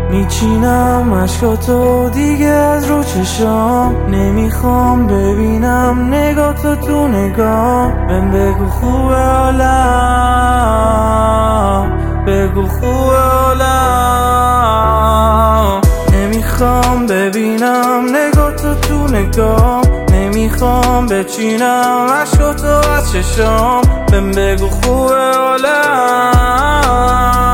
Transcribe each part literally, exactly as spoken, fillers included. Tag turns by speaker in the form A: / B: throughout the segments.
A: میچینم عشقاتو دیگه از رو چشام، نمیخوام ببینم نگاتو تو نگام. بهم بگو خوبه حالم، بگو خوبه حالم. نمیخوام ببینم نگاتو تو نگام، نمیخوام بچینم عشقاتو از چشام. بهم بگو خوبه حالم.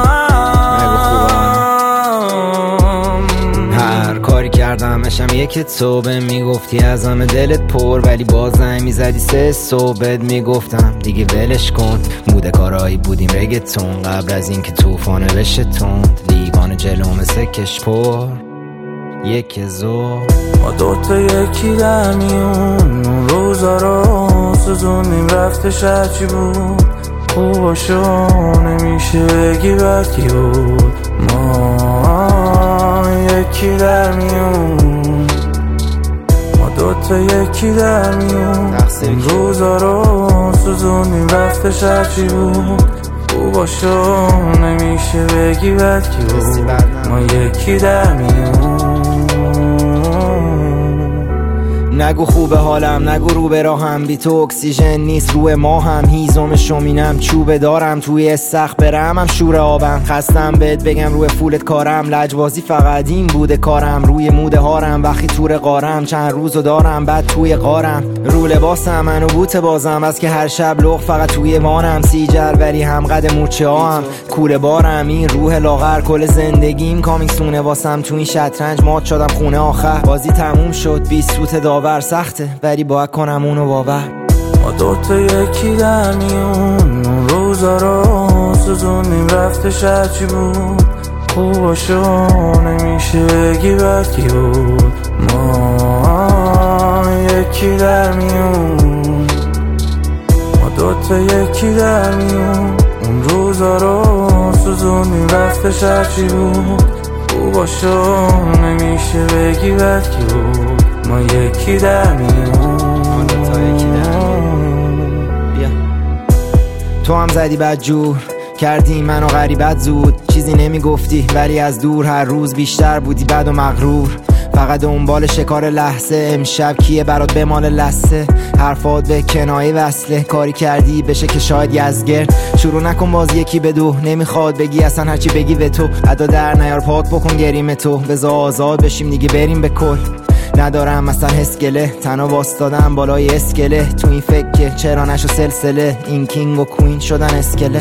B: همشم یک تو به میگفتی از همه دلت پر، ولی بازم میزدی سه صبح بهت میگفتم دیگه ولش کن. بوده کارایی بودیم رگتون قبل از اینکه طوفانه بشه تند، لیوان جلو مثل کش پر یک زور.
A: ما دوتا یکی در میون، اون روزا رو سوزونیم رفتش هرچی بود. خوباشو نمیشه بگی بد کی بود. ما یکی در میون، ما دوتا یکی در میون. این روزا رو سوزونیم رفتش هرچی بود. خوباشو نمیشه بگی بد کی بود. ما یکی در میون.
B: نگو خوبه حالم، نگو رو به راهم، بی تو اکسیژن نیست روی ما هم. هیزم شومینم چوبه دارم، توی استخ برم هم شور آبم. خستم بهت بگم روی فولت کارم، لجبازی فقط این بوده کارم. روی موده هارم وقتی تور قارم، چند روزو دارم بعد توی قارم. رو لباسم منو بوت بازم، از که هر شب لغ فقط توی مانم. سیجر ولی هم قد موچه هم کوله بارم. این روح لاغر کل زندگیم کامیکسونه واسم. تو این شطرنج مات شدم خونه آخر، بازی تموم شد بیست سوت داور. سخته ولی باید کنم اونو باور.
A: ما دوتا یکی در میون، اون روزا رو سوزونیم رفتش هرچی بود. خوباشو نمیشه بگی بد کی بود. ما یکی در میون، ما دوتا یکی در میون. اون روزا رو سوزونیم رفتش هرچی بود. خوباشو نمیشه بگی بد کی بود. ما یکی در میون،
B: تا یکی در بیا. تو هم زدی بد جور کردی منو غریبت زود. چیزی نمیگفتی ولی از دور هر روز بیشتر بودی بد و مغرور. فقط دنبال شکار لحظه، امشب کیه برات بمال لسه. حرفات به کنایه وصله، کاری کردی بشه که شاید یزگرد. شروع نکن باز یکی به دو، نمیخواد بگی اصلا هرچی بگی به تو. ادا در نیار پاک بکن گریم تو، بذار آزاد بشیم دیگه بریم به کل. ندارم مثلا اسکله، تنها واستادم بالای اسکله. تو این فکر که چرا نشو سلسله، این کینگ و کوین شدن اسکله.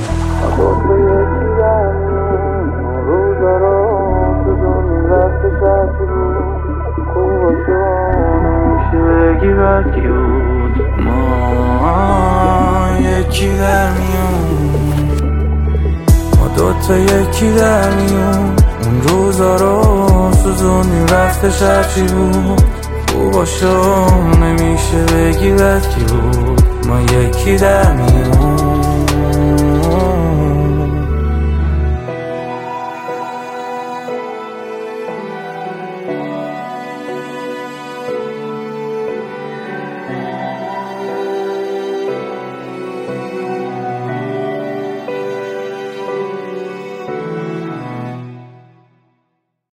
A: ما یکی در میون، ما دوتا یکی در میون. اون روزا رو سوزونیم رفتش هرچی بود. خوباشو نمیشه بگی بد کی بود. ما یکی در میون.